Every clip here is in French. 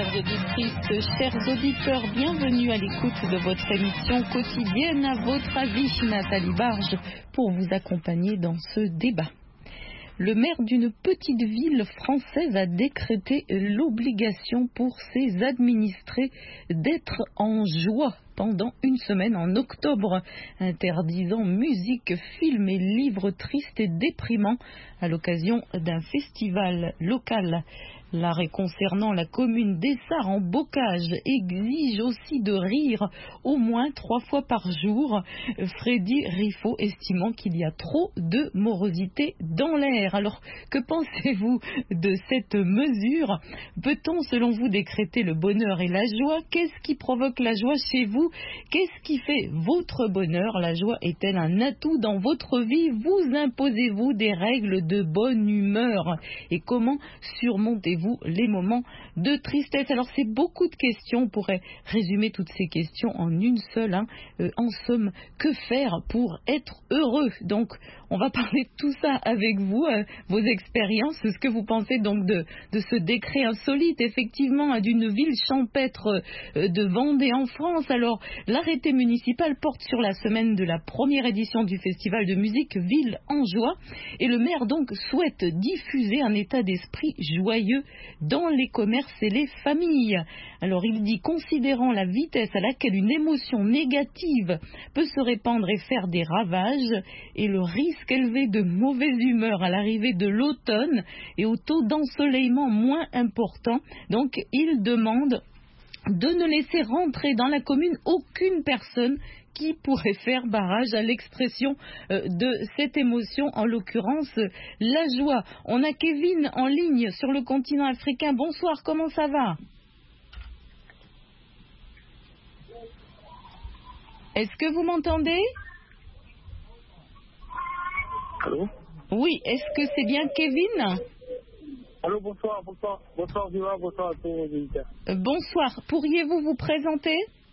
Chères auditrices, chers auditeurs, bienvenue à l'écoute de votre émission quotidienne À votre avis, Nathalie Barge, pour vous accompagner dans ce débat. Le maire d'une petite ville française a décrété l'obligation pour ses administrés d'être en joie pendant une semaine en octobre, interdisant musique, films et livres tristes et déprimants à l'occasion d'un festival local. L'arrêt concernant la commune d'Essart en Bocage exige aussi de rire au moins 3 fois par jour. Freddy Riffaut estimant qu'il y a trop de morosité dans l'air. Alors, que pensez-vous de cette mesure? Peut-on, selon vous, décréter le bonheur et la joie? Qu'est-ce qui provoque la joie chez vous? Qu'est-ce qui fait votre bonheur? La joie est-elle un atout dans votre vie? Vous imposez-vous des règles de bonne humeur? Et comment surmontez-vous les moments de tristesse? Alors c'est beaucoup de questions, on pourrait résumer toutes ces questions en une seule. En somme, que faire pour être heureux? Donc on va parler de tout ça avec vous, vos expériences, ce que vous pensez donc de ce décret insolite, effectivement, d'une ville champêtre de Vendée en France. Alors l'arrêté municipal porte sur la semaine de la première édition du festival de musique Ville en Joie, et le maire donc souhaite diffuser un état d'esprit joyeux dans les commerces et les familles. Alors il dit, considérant la vitesse à laquelle une émotion négative peut se répandre et faire des ravages, et le risque élevé de mauvaise humeur à l'arrivée de l'automne et au taux d'ensoleillement moins important, donc il demande de ne laisser rentrer dans la commune aucune personne qui pourrait faire barrage à l'expression de cette émotion, en l'occurrence la joie. On a Kevin en ligne sur le continent africain. Bonsoir, comment ça va? Est-ce que vous m'entendez? Allô? Oui, est-ce que c'est bien Kevin? Allô, bonsoir, Viva, bonsoir à tous les auditeurs. Bonsoir, pourriez-vous vous présenter?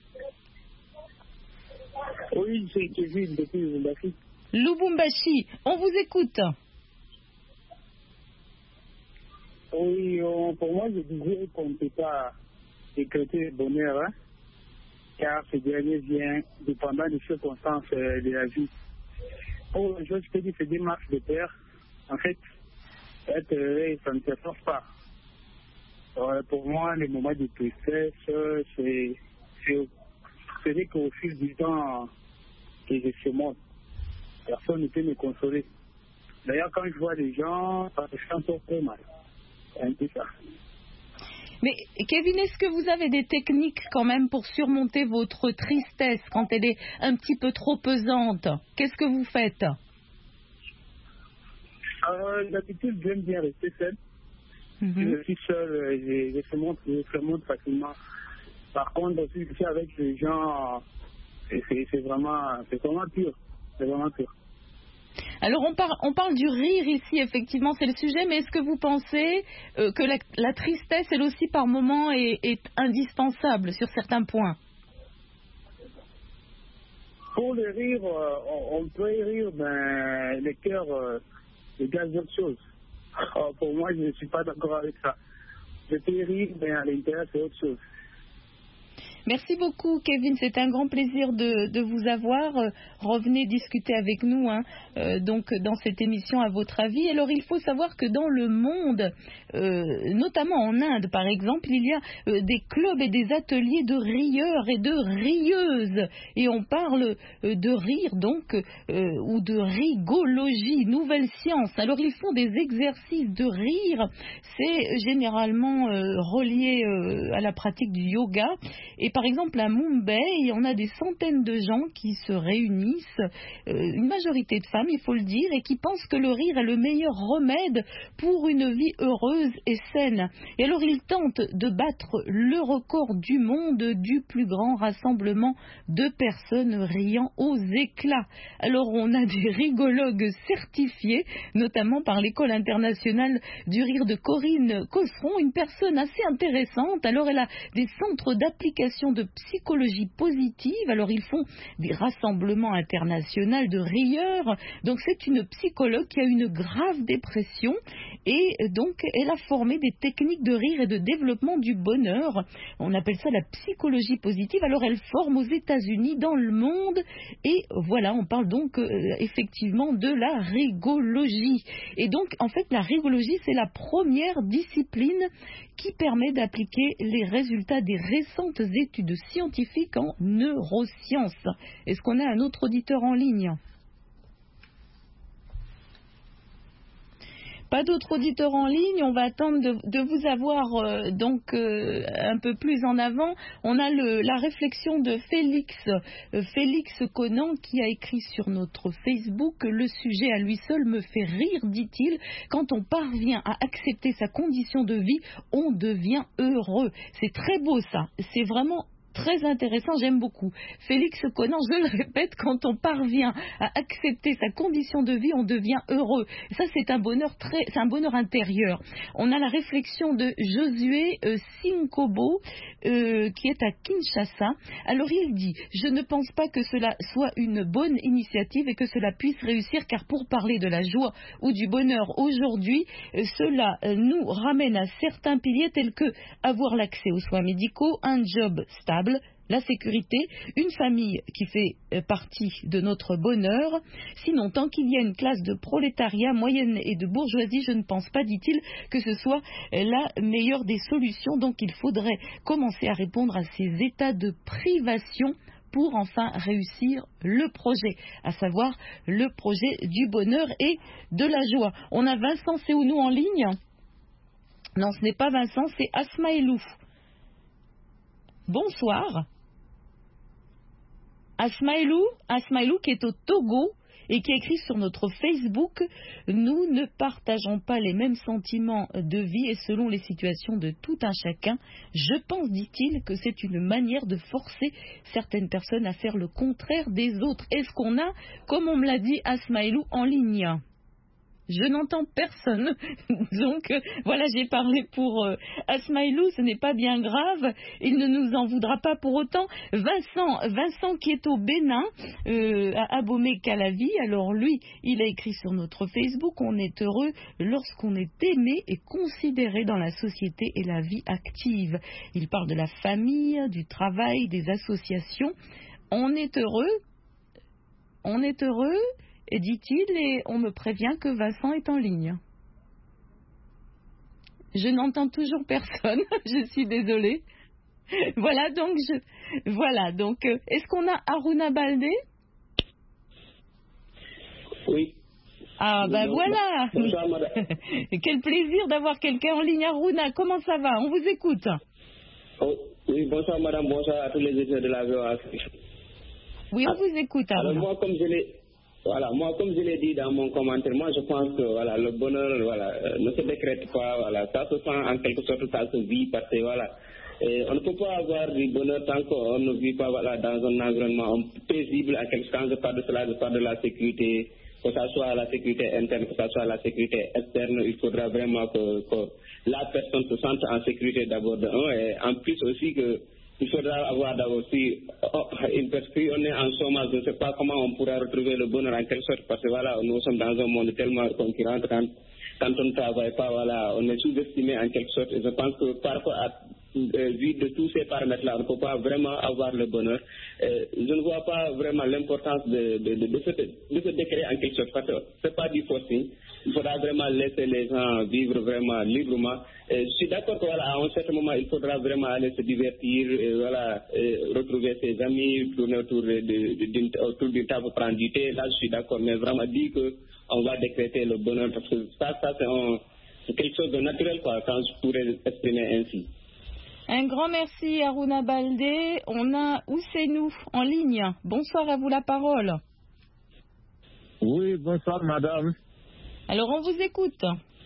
Oui, c'est Kevin depuis Lubumbashi. Lubumbashi, on vous écoute. Oui, pour moi, je disais qu'on ne peut pas décréter le bonheur, car ce dernier vient dépendant des circonstances de la vie. Pour les choses que dit, c'est des marches de terre. En fait, être heureux, ça ne se force pas. Pour moi, les moments de tristesse, ce n'est qu'au fil du temps que je surmonte. Personne ne peut me consoler. D'ailleurs, quand je vois des gens, ça me fait encore très mal. C'est un peu ça. Mais Kevin, est-ce que vous avez des techniques quand même pour surmonter votre tristesse quand elle est un petit peu trop pesante? Qu'est-ce que vous faites? D'habitude, j'aime bien rester seul. Je suis seul, je surmonte facilement. Par contre, si je suis avec les gens, c'est vraiment pur. C'est vraiment pur. Alors on parle du rire ici, effectivement, c'est le sujet, mais est-ce que vous pensez que la tristesse, elle aussi par moments, est indispensable sur certains points? Pour le rire, on peut rire, mais le cœur dégage autre chose. Pour moi, je ne suis pas d'accord avec ça. Je peux rire, mais à l'intérieur, c'est autre chose. Merci beaucoup, Kevin. C'est un grand plaisir de vous avoir. Revenez discuter avec nous, donc dans cette émission À votre avis. Alors, il faut savoir que dans le monde, notamment en Inde, par exemple, il y a des clubs et des ateliers de rieurs et de rieuses. Et on parle de rire, donc, ou de rigologie, nouvelle science. Alors, ils font des exercices de rire. C'est généralement relié à la pratique du yoga. Et par exemple, à Mumbai, on a des centaines de gens qui se réunissent, une majorité de femmes, il faut le dire, et qui pensent que le rire est le meilleur remède pour une vie heureuse et saine. Et alors, ils tentent de battre le record du monde du plus grand rassemblement de personnes riant aux éclats. Alors, on a des rigologues certifiés, notamment par l'École internationale du rire de Corinne Cosseron, une personne assez intéressante. Alors, elle a des centres d'application réflexion de psychologie positive. Alors ils font des rassemblements internationaux de rieurs. Donc c'est une psychologue qui a une grave dépression et donc elle a formé des techniques de rire et de développement du bonheur. On appelle ça la psychologie positive. Alors elle forme aux États-Unis, dans le monde, et voilà, on parle donc effectivement de la rigologie. Et donc en fait la rigologie, c'est la première discipline qui permet d'appliquer les résultats des récentes études scientifiques en neurosciences. Est-ce qu'on a un autre auditeur en ligne ? Pas d'autres auditeurs en ligne, on va attendre de vous avoir un peu plus en avant. On a la réflexion de Félix Conan qui a écrit sur notre Facebook: le sujet à lui seul me fait rire, dit-il. Quand on parvient à accepter sa condition de vie, on devient heureux. C'est très beau ça, c'est vraiment très intéressant, j'aime beaucoup. Félix Conan, je le répète, quand on parvient à accepter sa condition de vie, on devient heureux. Ça, c'est un bonheur intérieur. On a la réflexion de Josué Sinkobo, qui est à Kinshasa. Alors il dit: je ne pense pas que cela soit une bonne initiative et que cela puisse réussir, car pour parler de la joie ou du bonheur aujourd'hui, cela nous ramène à certains piliers tels que avoir l'accès aux soins médicaux, un job stable, la sécurité, une famille qui fait partie de notre bonheur. Sinon, tant qu'il y a une classe de prolétariat, moyenne et de bourgeoisie, je ne pense pas, dit-il, que ce soit la meilleure des solutions. Donc il faudrait commencer à répondre à ces états de privation pour enfin réussir le projet, à savoir le projet du bonheur et de la joie. On a Vincent Seounou en ligne. Non, ce n'est pas Vincent, c'est Asmaïlou. Bonsoir. Asmaïlou qui est au Togo et qui écrit sur notre Facebook: nous ne partageons pas les mêmes sentiments de vie et selon les situations de tout un chacun, je pense, dit-il, que c'est une manière de forcer certaines personnes à faire le contraire des autres. Est-ce qu'on a, comme on me l'a dit, Asmaïlou en ligne ? Je n'entends personne. Donc, voilà, j'ai parlé pour Asmaïlou, ce n'est pas bien grave. Il ne nous en voudra pas pour autant. Vincent qui est au Bénin, à Abomey-Calavi, alors lui, il a écrit sur notre Facebook: on est heureux lorsqu'on est aimé et considéré dans la société et la vie active. Il parle de la famille, du travail, des associations. On est heureux, et dit-il, et on me prévient que Vincent est en ligne. Je n'entends toujours personne, je suis désolée. Voilà, donc, est-ce qu'on a Aruna Baldé ? Oui. Ah, ben voilà. Bonsoir, madame. Quel plaisir d'avoir quelqu'un en ligne. Aruna, comment ça va ? On vous écoute. Oh, oui, bonsoir, madame, bonsoir à tous les étudiants de la VOA. Oui, on vous écoute, Aruna. Alors, moi, comme je l'ai dit dans mon commentaire, moi, je pense que le bonheur ne se décrète pas. Ça se sent en quelque sorte, ça se vit parce que on ne peut pas avoir du bonheur tant qu'on ne vit pas dans un environnement paisible. En quelque sorte, je parle de cela, je parle de la sécurité, que ce soit la sécurité interne, que ce soit la sécurité externe. Il faudra vraiment que la personne se sente en sécurité d'abord de un, et en plus aussi que il faudra avoir d'abord aussi une perspective. On est en chômage, je ne sais pas comment on pourra retrouver le bonheur en quelque sorte, parce que nous sommes dans un monde tellement concurrent. Quand on ne travaille pas, on est sous-estimé en quelque sorte. Et je pense que par rapport à vu de tous ces paramètres-là, on ne peut pas vraiment avoir le bonheur. Je ne vois pas vraiment l'importance de ce décret en quelque sorte, parce que ce n'est pas du forcing. Il faudra vraiment laisser les gens vivre vraiment librement. Je suis d'accord qu'à un certain moment, il faudra vraiment aller se divertir, retrouver ses amis, tourner autour d'une table, prendre du thé. Là, je suis d'accord, mais vraiment dire qu'on va décréter le bonheur, parce que ça c'est quelque chose de naturel, quand je pourrais exprimer ainsi. Un grand merci, Aruna Baldé. On a Ousseinou en ligne. Bonsoir, à vous la parole. Oui, bonsoir, madame. Alors, on vous écoute.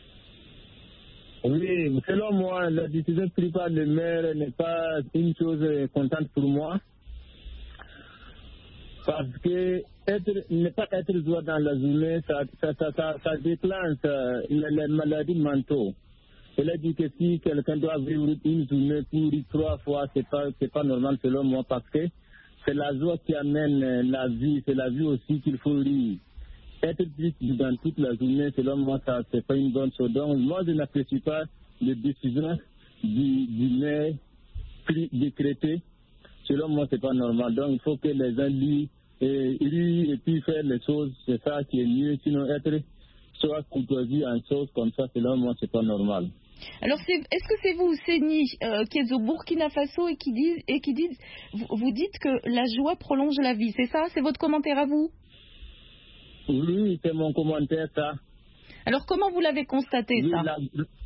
Oui, selon moi, la décision prise par le maire n'est pas une chose contente pour moi. Parce que ne pas être joie dans la journée, ça déclenche les maladies mentaux. Elle a dit que si quelqu'un doit vivre une journée pour 3 fois, c'est pas normal selon moi, parce que c'est la joie qui amène la vie, c'est la vie aussi qu'il faut rire. Être triste dans toute la journée, selon moi, ça c'est pas une bonne chose. Donc moi je n'apprécie pas les décisions du maire décrétées. Selon moi, c'est pas normal. Donc il faut que les gens rient et puis faire les choses, c'est ça qui est mieux. Sinon être soit courtoisie en choses comme ça, selon moi, c'est pas normal. Alors, est-ce que c'est vous, Séni, qui êtes au Burkina Faso et qui dites, vous dites que la joie prolonge la vie, c'est ça? C'est votre commentaire à vous? Oui, c'est mon commentaire, ça. Alors, comment vous l'avez constaté, oui, ça?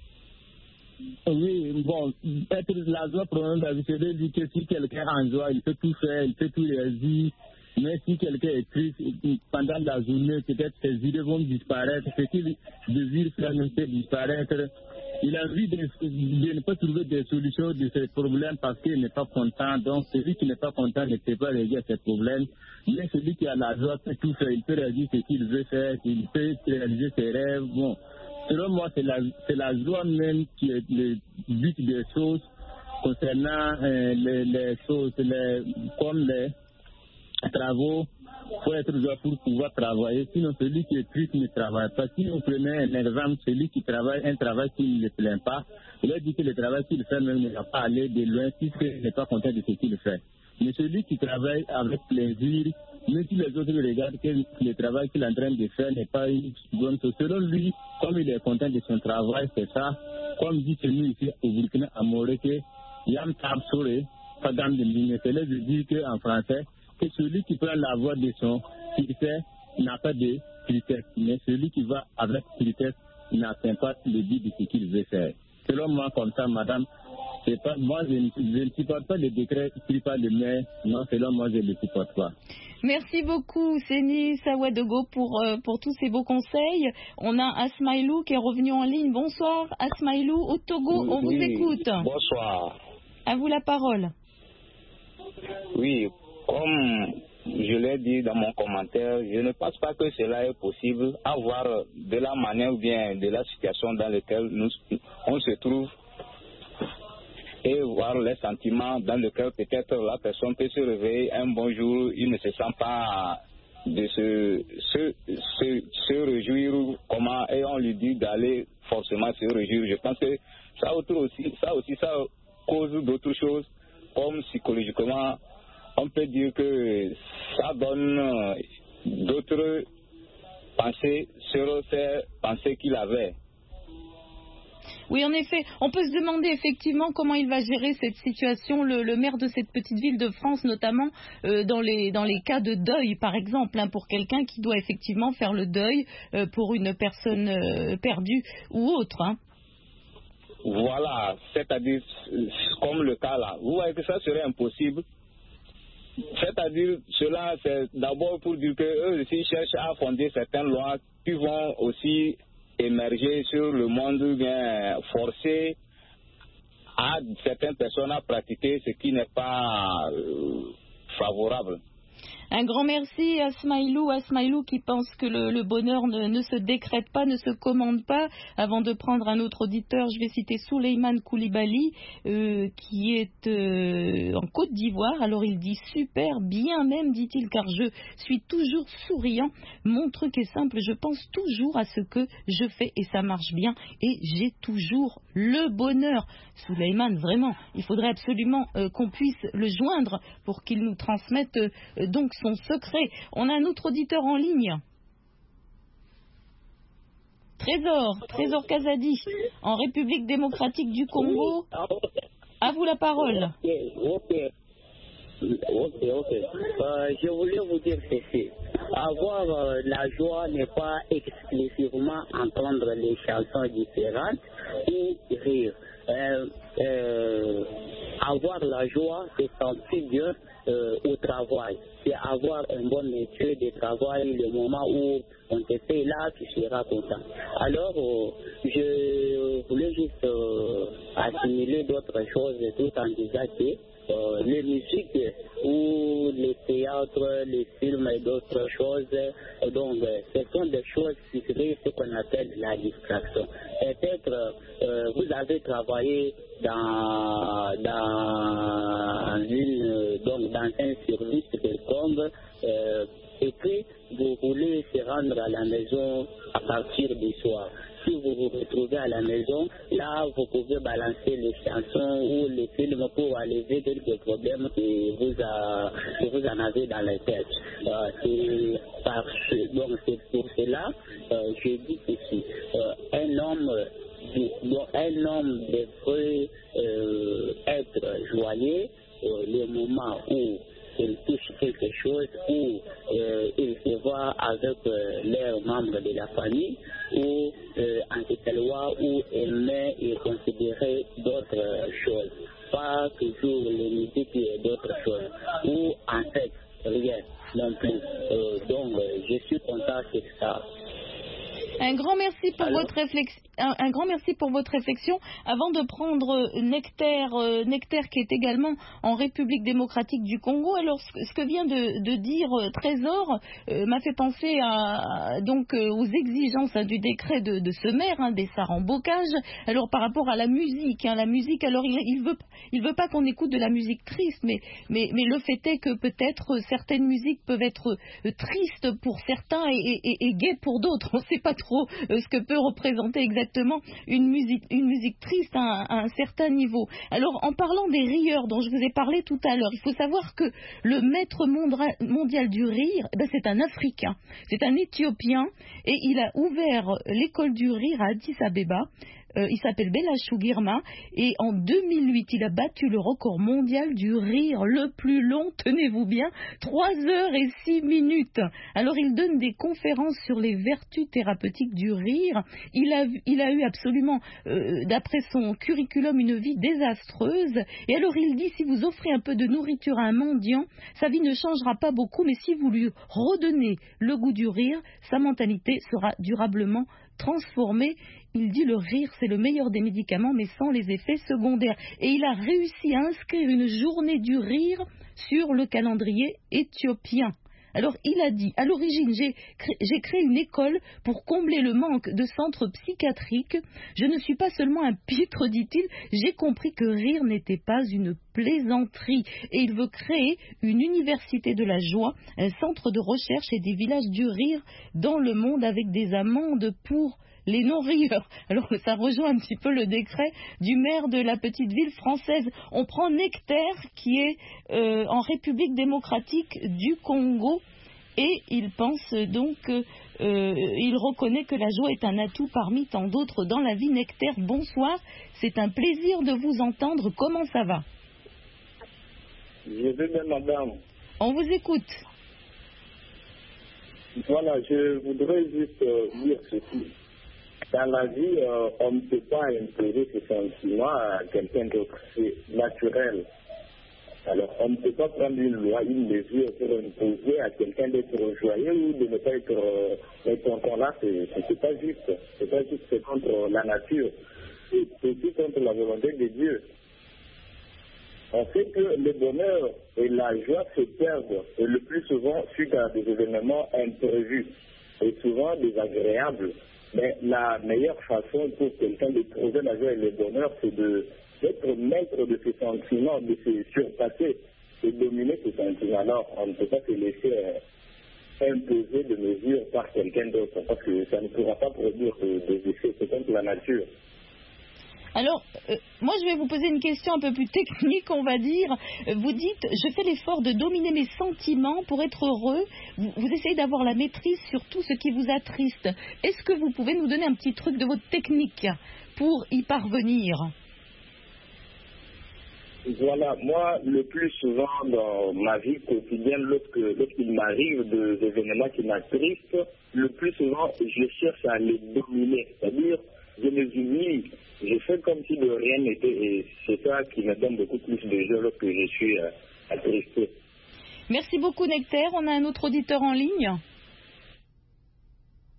Oui, bon, être la joie prolonge la vie, c'est-à-dire que si quelqu'un est en joie, il peut tout faire, il peut tout réagir. Mais si quelqu'un est triste, pendant la journée, peut-être ses idées vont disparaître, ce qu'il désire faire ne peut disparaître. Il a envie de ne pas trouver des solutions de ces problèmes parce qu'il n'est pas content. Donc, celui qui n'est pas content ne peut pas régler ces problèmes. Mais celui qui a la joie peut tout faire. Il peut réaliser ce qu'il veut faire, il peut réaliser ses rêves. Bon, selon moi, c'est la joie même qui est le but des choses concernant les choses, comme les travaux. Il faut être joyeux pour pouvoir travailler. Sinon, celui qui est triste ne travaille pas. Si vous prenez un exemple, celui qui travaille un travail qui ne le plaît pas, il a dit que le travail qu'il fait même ne va pas aller de loin puisqu'il n'est pas content de ce qu'il fait. Mais celui qui travaille avec plaisir, même si les autres regardent que le travail qu'il est en train de faire n'est pas une bonne chose, selon lui, comme il est content de son travail, c'est ça. Comme dit chez nous ici au Burkina, à Moreke, Yam Tab Sore, Fadam de Ligne, c'est là je dis qu'en français, que celui qui prend la voie de son critère n'a pas de critères, mais celui qui va avec critères n'atteint pas le but de ce qu'il veut faire. Selon moi, comme ça, madame, c'est pas, moi je ne supporte pas le décret pris par le maire, non, selon moi je ne le supporte pas. Merci beaucoup, Séni Sawadogo, pour tous ces beaux conseils. On a Asmaïlou qui est revenu en ligne. Bonsoir, Asmaïlou, au Togo, on vous écoute. Bonsoir. À vous la parole. Oui, comme je l'ai dit dans mon commentaire, je ne pense pas que cela est possible à voir de la manière ou bien de la situation dans laquelle on se trouve et voir les sentiments dans lesquels peut-être la personne peut se réveiller un bon jour, il ne se sent pas de se réjouir comment, et on lui dit d'aller forcément se réjouir. Je pense que ça cause d'autres choses, comme psychologiquement, on peut dire que ça donne d'autres pensées sur ces pensées qu'il avait. Oui, en effet, on peut se demander effectivement comment il va gérer cette situation, le maire de cette petite ville de France, notamment dans les cas de deuil, par exemple, pour quelqu'un qui doit effectivement faire le deuil pour une personne perdue ou autre. Voilà, c'est-à-dire, comme le cas là, vous voyez que ça serait impossible. C'est-à-dire, cela, c'est d'abord pour dire qu'eux aussi cherchent à fonder certaines lois qui vont aussi émerger sur le monde, bien forcer à certaines personnes à pratiquer ce qui n'est pas favorable. Un grand merci à Asmaïlou qui pense que le bonheur ne se décrète pas, ne se commande pas. Avant de prendre un autre auditeur, je vais citer Souleymane Koulibaly qui est en Côte d'Ivoire. Alors il dit super, bien même, dit-il, car je suis toujours souriant. Mon truc est simple, je pense toujours à ce que je fais et ça marche bien et j'ai toujours le bonheur. Souleymane, vraiment, il faudrait absolument qu'on puisse le joindre pour qu'il nous transmette donc son secret. On a un autre auditeur en ligne. Trésor Kazadi, en République démocratique du Congo. À vous la parole. Ok. Je voulais vous dire ceci. Avoir la joie n'est pas exclusivement entendre les chansons différentes et rire. Avoir la joie, c'est sentir bien au travail. C'est avoir un bon métier de travail, le moment où on te fait là, tu seras content. Alors, je voulais juste assimiler d'autres choses tout en disant que les musiques ou les théâtres, les films et d'autres choses. Donc, ce sont des choses qui créent ce qu'on appelle la distraction. Peut-être vous avez travaillé dans un service quelconque et puis vous voulez se rendre à la maison à partir du soir. Si vous vous retrouvez à la maison, là, vous pouvez balancer les chansons ou les films pour enlever quelques problèmes que vous en avez dans la tête. Donc, c'est pour cela je dis ceci. Un homme devrait être joyeux le moment où il touche quelque chose, où il se voit avec leurs membres de la famille, ou en quelque loi où aimer et considérer d'autres choses, pas toujours les musiques et d'autres choses, ou en fait rien non plus. Donc je suis content de ça. Un grand merci pour votre réflexion. Un grand merci pour votre réflexion. Avant de prendre Nectaire qui est également en République démocratique du Congo. Alors, ce que vient de dire Trésor m'a fait penser aux exigences du décret de ce maire, des sarambocages. Alors, par rapport à la musique, alors il veut pas qu'on écoute de la musique triste, mais le fait est que peut-être certaines musiques peuvent être tristes pour certains et gaies pour d'autres. On ne sait pas trop ce que peut représenter exactement une musique triste à un certain niveau. Alors, en parlant des rieurs dont je vous ai parlé tout à l'heure, il faut savoir que le maître mondial du rire, c'est un Africain, c'est un Éthiopien, et il a ouvert l'école du rire à Addis Abeba. Il s'appelle Belachou Girma et en 2008 il a battu le record mondial du rire le plus long, tenez-vous bien, 3h06. Alors il donne des conférences sur les vertus thérapeutiques du rire. Il a eu absolument, d'après son curriculum, une vie désastreuse, et alors il dit: si vous offrez un peu de nourriture à un mendiant, sa vie ne changera pas beaucoup, mais si vous lui redonnez le goût du rire, sa mentalité sera durablement transformée. Il dit: le rire, c'est le meilleur des médicaments, mais sans les effets secondaires. Et il a réussi à inscrire une journée du rire sur le calendrier éthiopien. Alors, il a dit: à l'origine, j'ai créé une école pour combler le manque de centres psychiatriques. Je ne suis pas seulement un pitre, dit-il, j'ai compris que rire n'était pas une plaisanterie. Et il veut créer une université de la joie, un centre de recherche et des villages du rire dans le monde avec des amendes pour les non-rieurs. Alors ça rejoint un petit peu le décret du maire de la petite ville française. On prend Nectaire qui est en République démocratique du Congo et il pense donc, il reconnaît que la joie est un atout parmi tant d'autres dans la vie. Nectaire, bonsoir, c'est un plaisir de vous entendre. Comment ça va? Je vais bien, madame. On vous écoute. Voilà, je voudrais juste dire ceci. Dans la vie, on ne peut pas imposer ses sentiments à quelqu'un d'autre. C'est naturel. Alors, on ne peut pas prendre une loi, une mesure pour imposer à quelqu'un d'être joyeux ou de ne pas être content. Là, c'est pas juste. C'est pas juste, c'est contre la nature. C'est aussi contre la volonté de Dieu. On sait que le bonheur et la joie se perdent, et le plus souvent suite à des événements imprévus et souvent désagréables. Mais la meilleure façon pour quelqu'un de trouver la joie et le bonheur, c'est d'être maître de ses sentiments, de se surpasser, de dominer ses sentiments. Alors, on ne peut pas se laisser imposer des mesures par quelqu'un d'autre, parce que ça ne pourra pas produire des effets. C'est contre la nature. Alors, moi je vais vous poser une question un peu plus technique, on va dire. Vous dites: je fais l'effort de dominer mes sentiments pour être heureux. Vous essayez d'avoir la maîtrise sur tout ce qui vous attriste. Est-ce que vous pouvez nous donner un petit truc de votre technique pour y parvenir? Voilà, moi, le plus souvent dans ma vie quotidienne, lorsqu'il m'arrive des événements qui m'attristent, le plus souvent, je cherche à les dominer. C'est-à-dire, je les humilie. Je fais comme si de rien n'était, et c'est ça qui me donne beaucoup plus de joie lorsque je suis attristé. Merci beaucoup, Nectaire. On a un autre auditeur en ligne.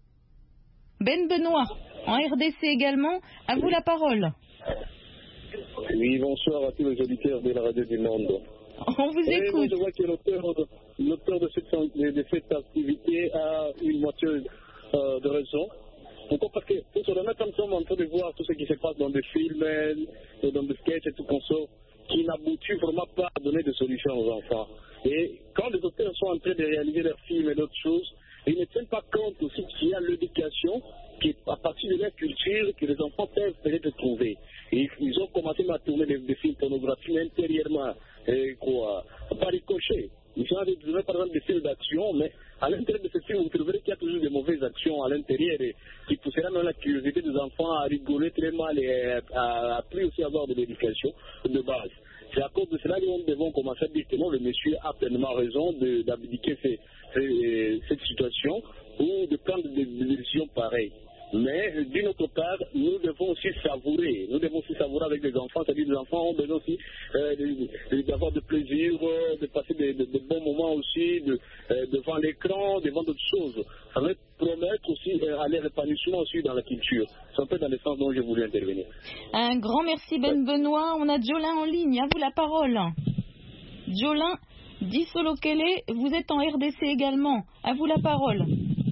Ben Benoît, en RDC également. À vous la parole. Oui, bonsoir à tous les auditeurs de la radio du monde. On vous écoute. Je vois que l'auteur de cette activité a une moitié de raison. Pourquoi? Parce que pour se remettre comme ça, on est en train de voir tout ce qui se passe dans des films, et dans des sketchs et tout comme ça, qui n'aboutit vraiment pas à donner de solutions aux enfants. Et quand les auteurs sont en train de réaliser leurs films et d'autres choses, ils ne tiennent pas compte aussi qu'il y a l'éducation qui est à partir de leur culture que les enfants peuvent peut-être trouver. Et ils ont commencé à tourner des films pornographiques intérieurement, par ricochet. Ils sont en train de tourner par exemple des films d'action, mais à l'intérieur de ces films, vous trouverez qu'il y a toujours des mauvaises actions à l'intérieur qui poussera même la curiosité des enfants à rigoler très mal et à plus aussi avoir de l'éducation de base. C'est à cause de cela que nous devons commencer à dire que non, le monsieur a pleinement raison d'abdiquer cette situation ou de prendre des décisions pareilles. Mais d'une autre part, nous devons aussi savourer. Nous devons aussi savourer avec les enfants. C'est-à-dire que les enfants ont besoin aussi d'avoir de plaisir, de passer de bons moments aussi devant l'écran, devant d'autres choses. Ça va promettre aussi à leur épanouissement aussi dans la culture. C'est un peu dans le sens dont j'ai voulu intervenir. Un grand merci Ben Benoît. On a Jolin en ligne. À vous la parole. Jolin, Dissolokele, vous êtes en RDC également. À vous la parole.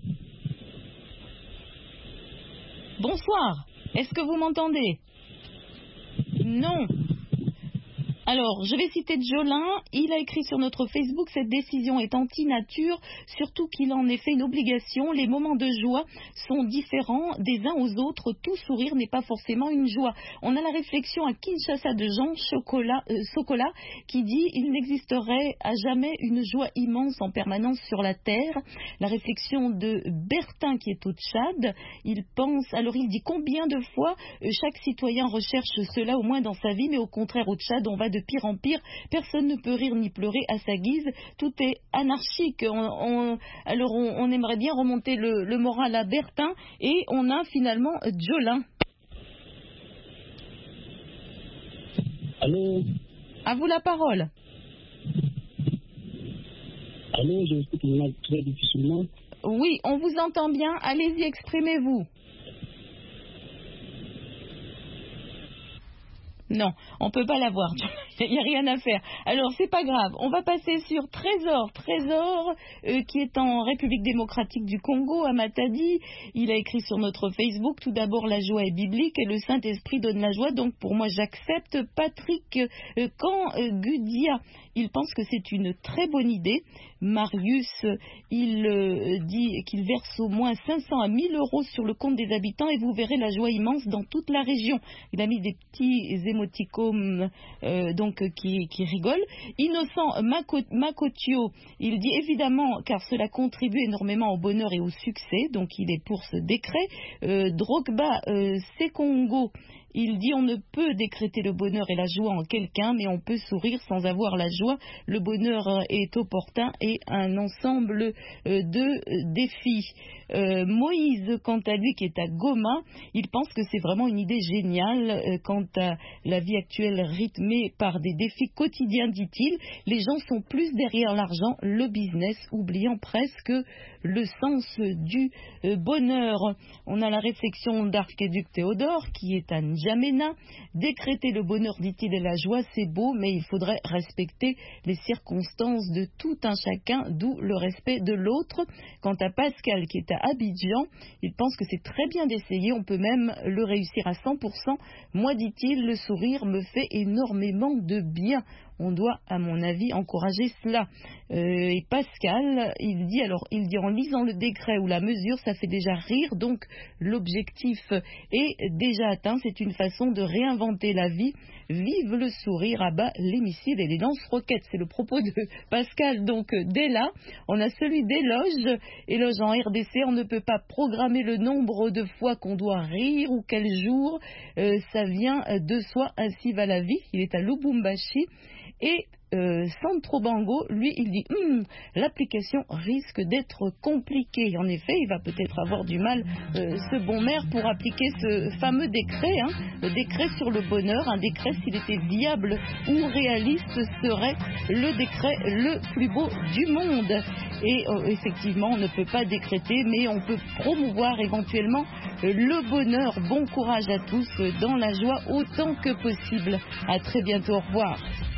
Bonsoir, est-ce que vous m'entendez? Non. Alors, je vais citer Jolin. Il a écrit sur notre Facebook: cette décision est anti-nature, surtout qu'il en est fait une obligation. Les moments de joie sont différents des uns aux autres. Tout sourire n'est pas forcément une joie. On a la réflexion à Kinshasa de Jean Sokola qui dit: il n'existerait à jamais une joie immense en permanence sur la terre. La réflexion de Bertin qui est au Tchad. Il dit: combien de fois chaque citoyen recherche cela au moins dans sa vie, mais au contraire au Tchad on va de pire en pire, personne ne peut rire ni pleurer à sa guise, tout est anarchique. Alors on aimerait bien remonter le moral à Bertin, et on a finalement Jolin. Allô? À vous la parole. Allô, je vous écoute très difficilement. Oui, on vous entend bien, allez-y, exprimez-vous. Non, on ne peut pas l'avoir, il n'y a rien à faire. Alors, c'est pas grave, on va passer sur Trésor, qui est en République démocratique du Congo, à Matadi. Il a écrit sur notre Facebook: tout d'abord, la joie est biblique et le Saint-Esprit donne la joie, donc pour moi j'accepte. Patrick Gudia, il pense que c'est une très bonne idée. Marius, il dit qu'il verse au moins 500 à 1000 euros sur le compte des habitants et vous verrez la joie immense dans toute la région. Il a mis des petits émoticônes qui rigolent. Innocent Makotio, il dit évidemment car cela contribue énormément au bonheur et au succès, donc il est pour ce décret. Drogba Sekongo, il dit: on ne peut décréter le bonheur et la joie en quelqu'un, mais on peut sourire sans avoir la joie. Le bonheur est opportun et un ensemble de défis. Moïse, quant à lui, qui est à Goma, il pense que c'est vraiment une idée géniale. Quant à la vie actuelle rythmée par des défis quotidiens, dit-il, les gens sont plus derrière l'argent, le business, oubliant presque le sens du bonheur. On a la réflexion d'Archiduc Théodore, qui est à N'Djamena. Décréter le bonheur, dit-il, et la joie, c'est beau, mais il faudrait respecter les circonstances de tout un chacun, d'où le respect de l'autre. Quant à Pascal, qui est à Abidjan, il pense que c'est très bien d'essayer, on peut même le réussir à 100%. Moi, dit-il, le sourire me fait énormément de bien. On doit, à mon avis, encourager cela. Et Pascal, il dit en lisant le décret ou la mesure, ça fait déjà rire, donc l'objectif est déjà atteint. C'est une façon de réinventer la vie. Vive le sourire, à bas les missiles et les lance-roquettes. C'est le propos de Pascal. Donc dès là, on a celui d'Éloge. Éloge en RDC, on ne peut pas programmer le nombre de fois qu'on doit rire ou quel jour. Ça vient de soi, ainsi va la vie. Il est à Lubumbashi. Et Sandro Bango, lui, il dit l'application risque d'être compliquée. En effet, il va peut-être avoir du mal, ce bon maire, pour appliquer ce fameux décret, le décret sur le bonheur. Un décret, s'il était viable ou réaliste, serait le décret le plus beau du monde. Et effectivement, on ne peut pas décréter, mais on peut promouvoir éventuellement le bonheur. Bon courage à tous, dans la joie autant que possible. À très bientôt, au revoir.